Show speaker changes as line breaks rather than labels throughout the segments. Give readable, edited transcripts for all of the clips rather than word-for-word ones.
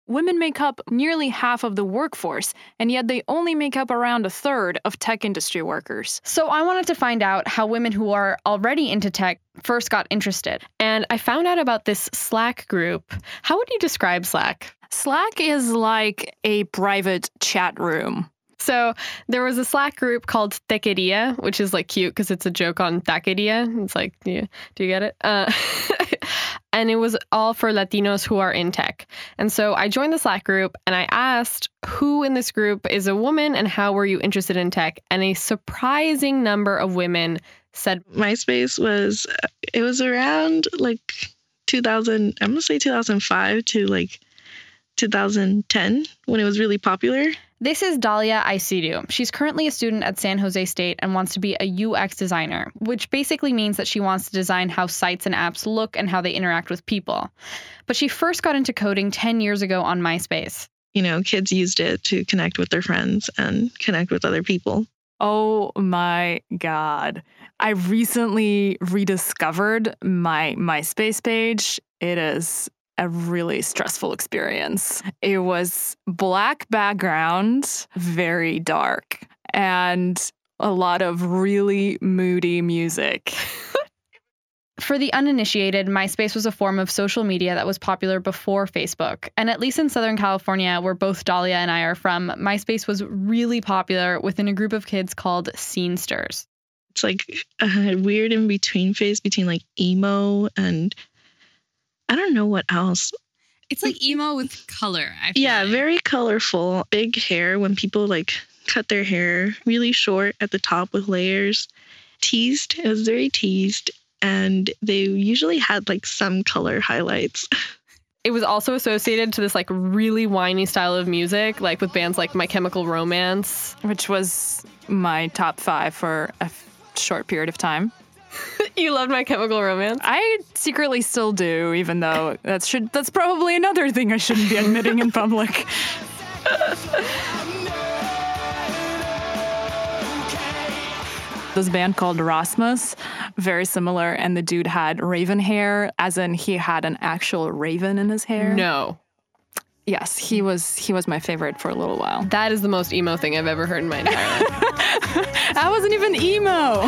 Women make up nearly half of the workforce, and yet they only make up around a third of tech industry workers.
So I wanted to find out how women who are already into tech first got interested. And I found out about this Slack group. How would you describe Slack?
Slack is like a private chat room.
So there was a Slack group called Tequeria, which is like cute because it's a joke on taqueria. It's like, yeah, do you get it? And it was all for Latinos who are in tech. And so I joined the Slack group and I asked who in this group is a woman and how were you interested in tech? And a surprising number of women said
MySpace was around like 2000, I'm going to say 2005 to like 2010 when it was really popular.
This is Dalia Aisidu. She's currently a student at San Jose State and wants to be a UX designer, which basically means that she wants to design how sites and apps look and how they interact with people. But she first got into coding 10 years ago on MySpace.
You know, kids used it to connect with their friends and connect with other people.
Oh my God. I recently rediscovered my MySpace page. It is a really stressful experience. It was black background, very dark, and a lot of really moody music.
For the uninitiated, MySpace was a form of social media that was popular before Facebook. And at least in Southern California, where both Dalia and I are from, MySpace was really popular within a group of kids called Scenesters.
It's like a weird in-between phase between like emo and I don't know what else.
It's like emo with color. I feel like.
Very colorful. Big hair when people like cut their hair really short at the top with layers. Teased. It was very teased. And they usually had like some color highlights.
It was also associated to this like really whiny style of music, like with bands like My Chemical Romance.
Which was my top 5 for a short period of time.
You loved My Chemical Romance?
I secretly still do, even though that's probably another thing I shouldn't be admitting in public. This band called Rasmus, very similar, and the dude had raven hair, as in he had an actual raven in his hair.
No.
Yes, he was my favorite for a little while.
That is the most emo thing I've ever heard in my entire life.
I wasn't even emo.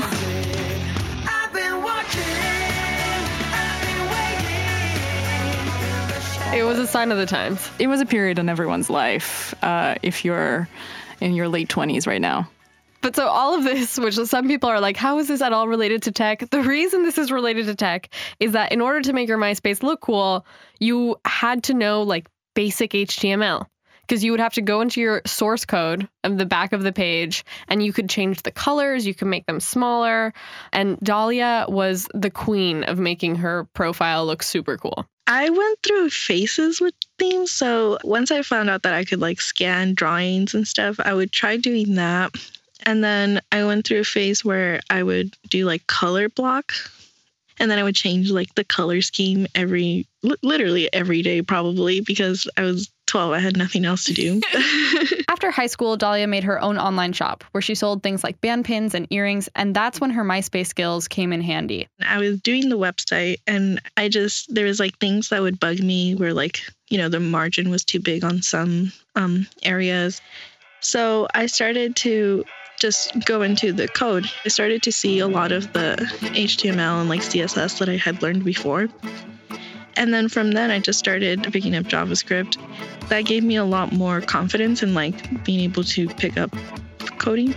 It was a sign of the times.
It was a period in everyone's life, if you're in your late 20s right now.
But so all of this, which some people are like, how is this at all related to tech? The reason this is related to tech is that in order to make your MySpace look cool, you had to know like basic HTML. Because you would have to go into your source code of the back of the page and you could change the colors, you could make them smaller. And Dalia was the queen of making her profile look super cool.
I went through phases with themes. So once I found out that I could like scan drawings and stuff, I would try doing that. And then I went through a phase where I would do like color block. And then I would change like the color scheme literally every day probably because I was 12. I had nothing else to do.
After high school, Dalia made her own online shop where she sold things like band pins and earrings. And that's when her MySpace skills came in handy.
I was doing the website and there was like things that would bug me where like, you know, the margin was too big on some areas. So I started to just go into the code. I started to see a lot of the HTML and like CSS that I had learned before. And then from then I just started picking up JavaScript. That gave me a lot more confidence in like being able to pick up coding.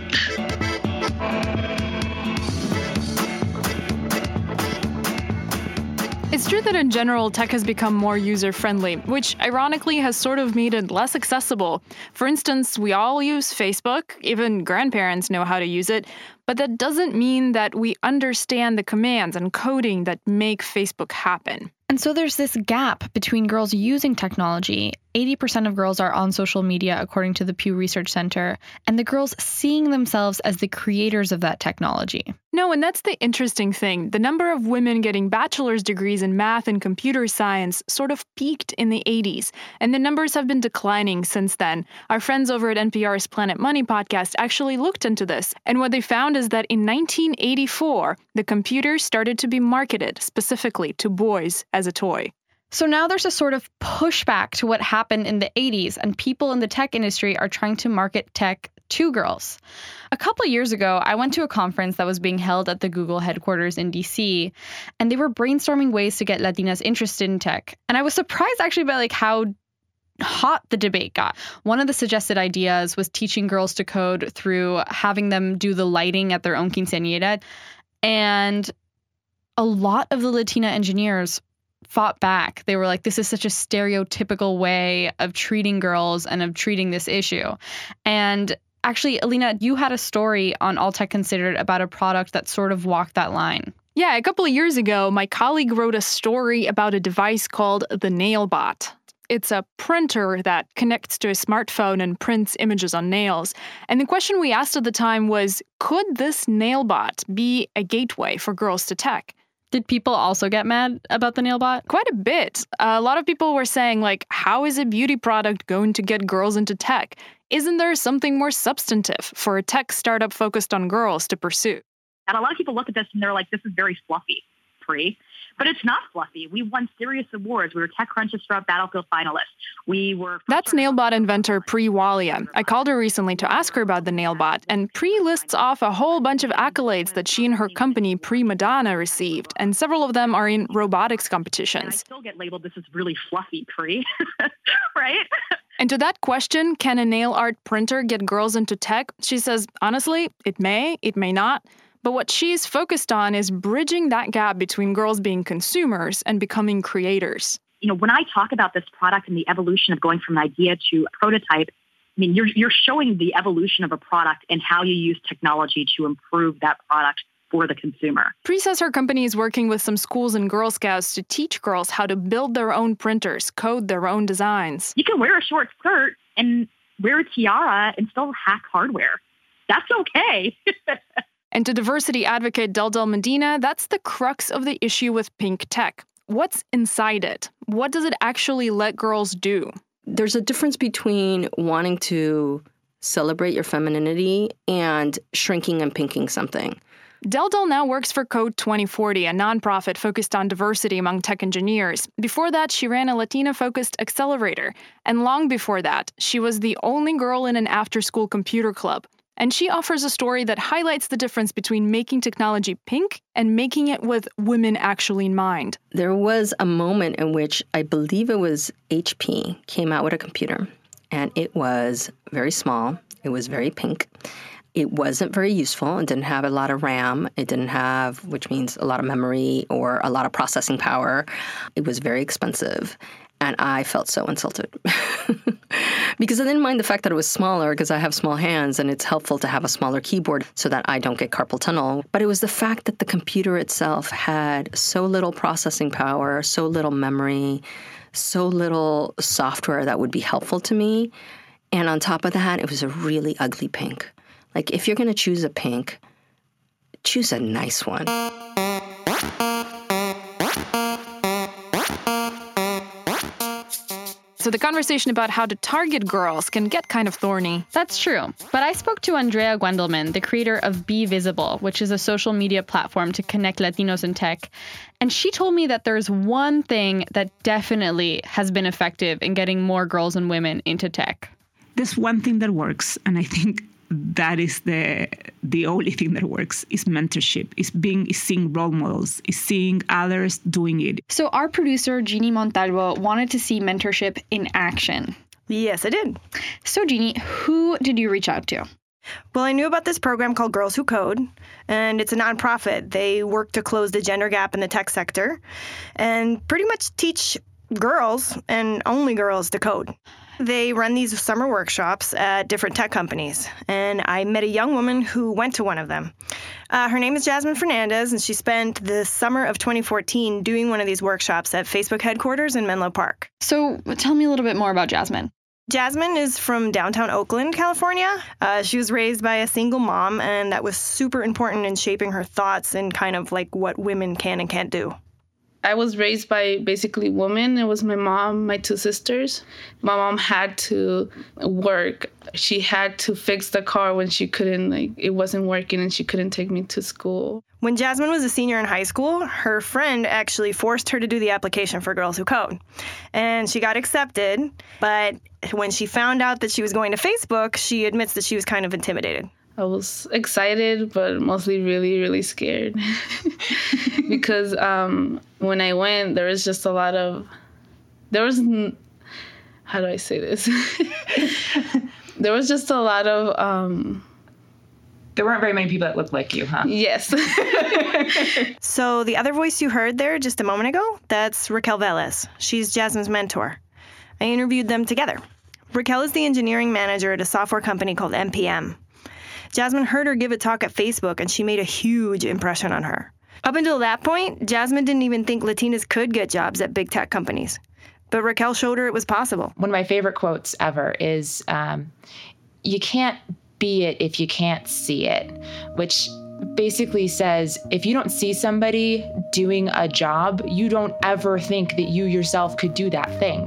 It's true that in general, tech has become more user-friendly, which ironically has sort of made it less accessible. For instance, we all use Facebook, even grandparents know how to use it, but that doesn't mean that we understand the commands and coding that make Facebook happen.
And so there's this gap between girls using technology. 80% of girls are on social media, according to the Pew Research Center, and the girls seeing themselves as the creators of that technology.
No, and that's the interesting thing. The number of women getting bachelor's degrees in math and computer science sort of peaked in the 80s, and the numbers have been declining since then. Our friends over at NPR's Planet Money podcast actually looked into this, and what they found is that in 1984, the computer started to be marketed specifically to boys as a toy.
So now there's a sort of pushback to what happened in the 80s, and people in the tech industry are trying to market tech to girls. A couple of years ago, I went to a conference that was being held at the Google headquarters in DC, and they were brainstorming ways to get Latinas interested in tech. And I was surprised actually by how hot the debate got. One of the suggested ideas was teaching girls to code through having them do the lighting at their own quinceañera. And a lot of the Latina engineers fought back. They were like, this is such a stereotypical way of treating girls and of treating this issue. And actually, Alina, you had a story on All Tech Considered about a product that sort of walked that line.
Yeah, a couple of years ago, my colleague wrote a story about a device called the Nailbot. It's a printer that connects to a smartphone and prints images on nails. And the question we asked at the time was, could this Nailbot be a gateway for girls to tech?
Did people also get mad about the Nailbot?
Quite a bit. A lot of people were saying, how is a beauty product going to get girls into tech? Isn't there something more substantive for a tech startup focused on girls to pursue?
And a lot of people look at this and they're like, this is very fluffy, Pri. But it's not fluffy. We won serious awards. We were TechCrunch's Startup Battlefield finalists.
That's Nailbot inventor Pri Walia. I called her recently to ask her about the Nailbot, and Pri lists off a whole bunch of accolades that she and her company, Prima Donna, received, and several of them are in robotics competitions.
And I still get labeled, this is really fluffy, Pri, right?
And to that question, can a nail art printer get girls into tech? She says, honestly, it may not. But what she's focused on is bridging that gap between girls being consumers and becoming creators.
When I talk about this product and the evolution of going from an idea to a prototype, you're showing the evolution of a product and how you use technology to improve that product for the consumer.
Pri says her company is working with some schools and Girl Scouts to teach girls how to build their own printers, code their own designs.
You can wear a short skirt and wear a tiara and still hack hardware. That's okay.
And to diversity advocate Deldel Medina, that's the crux of the issue with pink tech. What's inside it? What does it actually let girls do?
There's a difference between wanting to celebrate your femininity and shrinking and pinking something.
Deldel now works for Code 2040, a nonprofit focused on diversity among tech engineers. Before that, she ran a Latina-focused accelerator. And long before that, she was the only girl in an after-school computer club. And she offers a story that highlights the difference between making technology pink and making it with women actually in mind.
There was a moment in which I believe it was HP came out with a computer, and it was very small. It was very pink. It wasn't very useful. It didn't have a lot of RAM. It didn't have, which means a lot of memory or a lot of processing power. It was very expensive. And I felt so insulted because I didn't mind the fact that it was smaller because I have small hands and it's helpful to have a smaller keyboard so that I don't get carpal tunnel. But it was the fact that the computer itself had so little processing power, so little memory, so little software that would be helpful to me. And on top of that, it was a really ugly pink. If you're going to choose a pink, choose a nice one.
So the conversation about how to target girls can get kind of thorny.
That's true. But I spoke to Andrea Gwendelman, the creator of Be Visible, which is a social media platform to connect Latinos in tech. And she told me that there's one thing that definitely has been effective in getting more girls and women into tech.
There's one thing that works, and I think that is the only thing that works, is mentorship, is seeing role models, is seeing others doing it.
So our producer, Jeannie Montalvo, wanted to see mentorship in action.
Yes, I did.
So Jeannie, who did you reach out to?
Well, I knew about this program called Girls Who Code, and it's a nonprofit. They work to close the gender gap in the tech sector and pretty much teach girls, and only girls, to code. They run these summer workshops at different tech companies, and I met a young woman who went to one of them. Her name is Jasmine Fernandez, and she spent the summer of 2014 doing one of these workshops at Facebook headquarters in Menlo Park.
So tell me a little bit more about Jasmine.
Jasmine is from downtown Oakland, California. She was raised by a single mom, and that was super important in shaping her thoughts and kind of what women can and can't do.
I was raised by basically women. It was my mom, my 2 sisters. My mom had to work. She had to fix the car when she couldn't, it wasn't working and she couldn't take me to school.
When Jasmine was a senior in high school, her friend actually forced her to do the application for Girls Who Code. And she got accepted, but when she found out that she was going to Facebook, she admits that she was kind of intimidated.
I was excited, but mostly really, really scared. Because when I went, there was just a lot of, how do I say this? There was just a lot of,
there weren't very many people that looked like you, huh?
Yes.
So the other voice you heard there just a moment ago, that's Raquel Velez. She's Jasmine's mentor. I interviewed them together. Raquel is the engineering manager at a software company called NPM. Jasmine heard her give a talk at Facebook, and she made a huge impression on her. Up until that point, Jasmine didn't even think Latinas could get jobs at big tech companies. But Raquel showed her it was possible.
One of my favorite quotes ever is, you can't be it if you can't see it, which basically says if you don't see somebody doing a job, you don't ever think that you yourself could do that thing.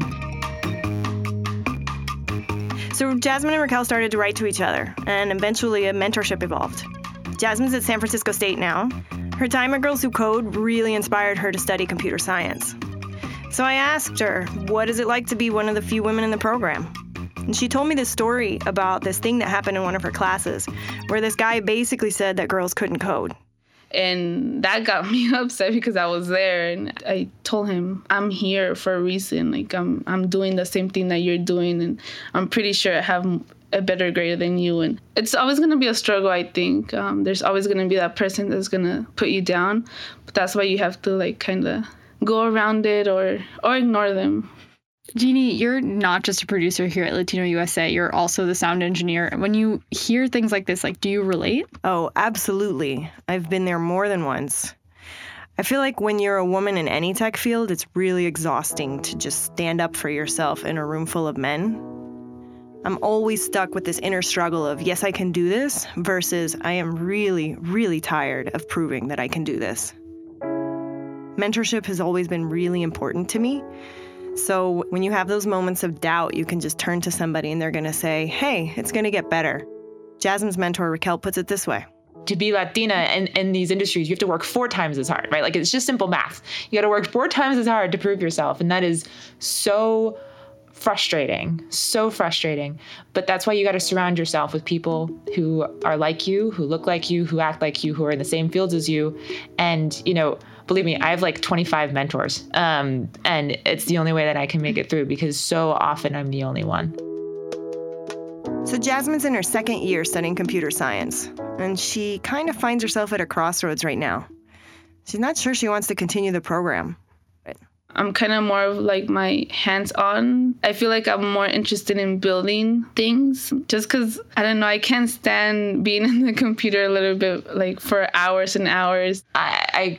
So Jasmine and Raquel started to write to each other, and eventually a mentorship evolved. Jasmine's at San Francisco State now. Her time at Girls Who Code really inspired her to study computer science. So I asked her, what is it like to be one of the few women in the program? And she told me this story about this thing that happened in one of her classes, where this guy basically said that girls couldn't code.
And that got me upset because I was there, and I told him, I'm here for a reason. I'm doing the same thing that you're doing, and I'm pretty sure I have a better grade than you. And it's always going to be a struggle, I think. There's always going to be that person that's going to put you down. But that's why you have to kind of go around it or ignore them.
Jeannie, you're not just a producer here at Latino USA, you're also the sound engineer. When you hear things like this, do you relate?
Oh, absolutely. I've been there more than once. I feel like when you're a woman in any tech field, it's really exhausting to just stand up for yourself in a room full of men. I'm always stuck with this inner struggle of, yes, I can do this, versus I am really, really tired of proving that I can do this. Mentorship has always been really important to me. So when you have those moments of doubt, you can just turn to somebody and they're going to say, hey, it's going to get better. Jasmine's mentor, Raquel, puts it this way.
To be Latina in these industries, you have to work 4 times as hard, right? It's just simple math. You got to work 4 times as hard to prove yourself. And that is so frustrating. But that's why you got to surround yourself with people who are like you, who look like you, who act like you, who are in the same fields as you. And, believe me, I have 25 mentors. And it's the only way that I can make it through because so often I'm the only one.
So Jasmine's in her 2nd year studying computer science, and she kind of finds herself at a crossroads right now. She's not sure she wants to continue the program.
I'm kind of more of my hands-on. I feel like I'm more interested in building things just because, I don't know, I can't stand being in the computer a little bit for hours and hours.
I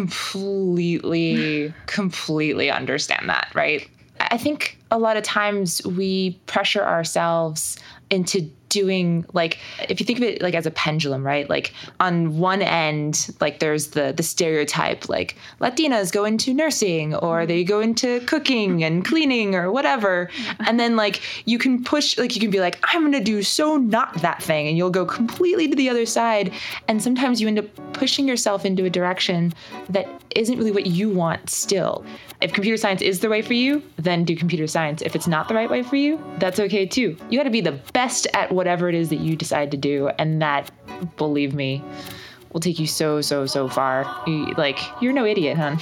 completely understand that, right? I think a lot of times we pressure ourselves into doing, if you think of it as a pendulum, right? On one end, there's the stereotype, Latinas go into nursing or they go into cooking and cleaning or whatever. And then you can push, you can be I'm going to do so not that thing. And you'll go completely to the other side. And sometimes you end up pushing yourself into a direction that isn't really what you want still. If computer science is the way for you, then do computer science. If it's not the right way for you, that's okay too. You got to be the best at whatever it is that you decide to do. And that, believe me, will take you so far. You're no idiot, hon.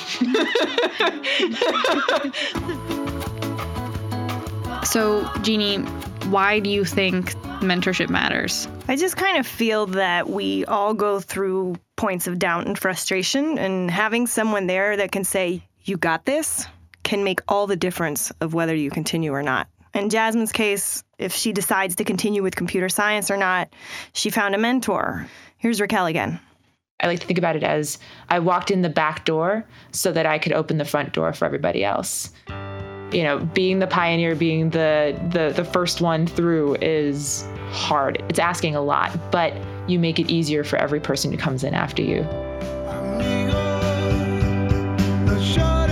So, Jeannie, why do you think mentorship matters?
I just kind of feel that we all go through points of doubt and frustration, and having someone there that can say, you got this, can make all the difference of whether you continue or not. In Jasmine's case, if she decides to continue with computer science or not, she found a mentor. Here's Raquel again.
I like to think about it as I walked in the back door so that I could open the front door for everybody else. Being the pioneer, being the first one through is hard. It's asking a lot, but you make it easier for every person who comes in after you.
Shut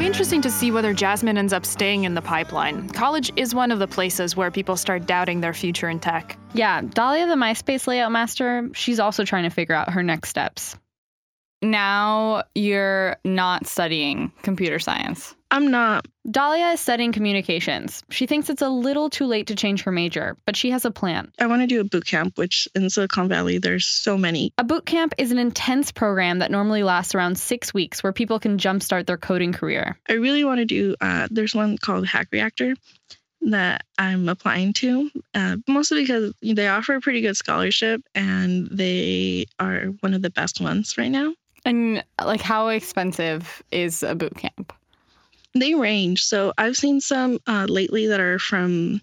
interesting to see whether Jasmine ends up staying in the pipeline. College is one of the places where people start doubting their future in tech.
Yeah, Dahlia, the MySpace layout master, she's also trying to figure out her next steps. Now you're not studying computer science.
I'm not.
Dahlia is studying communications. She thinks it's a little too late to change her major, but she has a plan.
I want to do a boot camp, which in Silicon Valley, there's so many.
A boot camp is an intense program that normally lasts around 6 weeks where people can jumpstart their coding career.
I really want to do, there's one called Hack Reactor that I'm applying to, mostly because they offer a pretty good scholarship and they are one of the best ones right now.
And like, how expensive is a boot camp?
They range. So I've seen some lately that are from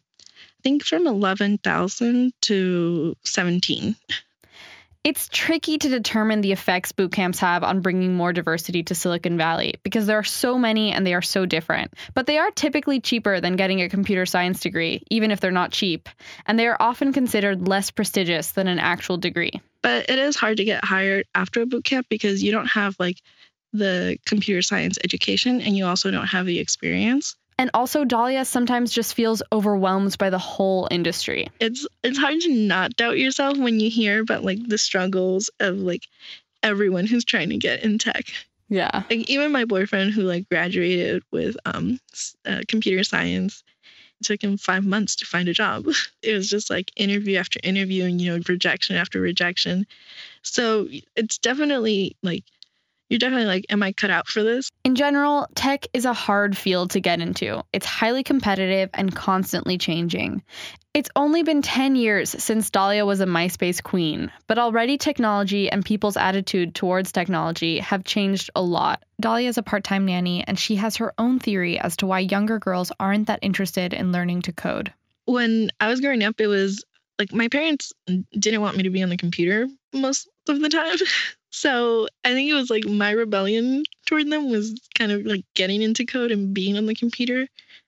11,000 to 17.
It's tricky to determine the effects boot camps have on bringing more diversity to Silicon Valley because there are so many and they are so different. But they are typically cheaper than getting a computer science degree, even if they're not cheap. And they are often considered less prestigious than an actual degree.
But it is hard to get hired after a boot camp because you don't have like the computer science education and you also don't have the experience.
And also, Dahlia sometimes just feels overwhelmed by the whole industry.
It's hard to not doubt yourself when you hear about like the struggles of like everyone who's trying to get in tech.
Yeah.
Like even my boyfriend who like graduated with computer science, it took him 5 months to find a job. It was just like interview after interview and, rejection after rejection. So it's definitely like, you're definitely like, am I cut out for this?
In general, tech is a hard field to get into. It's highly competitive and constantly changing. It's only been 10 years since Dahlia was a MySpace queen, but already technology and people's attitude towards technology have changed a lot. Dahlia is a part-time nanny, and she has her own theory as to why younger girls aren't that interested in learning to code.
When I was growing up, it was like my parents didn't want me to be on the computer most of the time. So I think it was like my rebellion toward them was kind of like getting into code and being on the computer.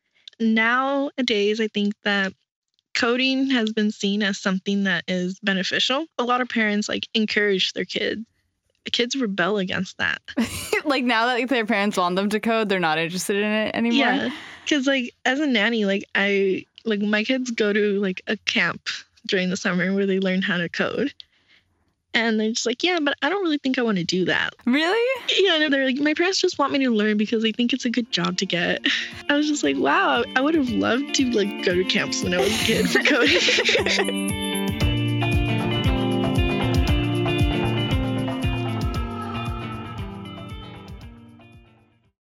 Nowadays, I think that coding has been seen as something that is beneficial. A lot of parents like encourage their kids. Kids rebel against that.
Like now that their parents want them to code, they're not interested in it anymore.
Yeah, because like as a nanny, my kids go to like a camp during the summer where they learn how to code. And they're just like, yeah, but I don't really think I want to do that.
Really?
Yeah, and they're like, my parents just want me to learn because they think it's a good job to get. I was just like, wow, I would have loved to like go to camps when I was a kid for coding.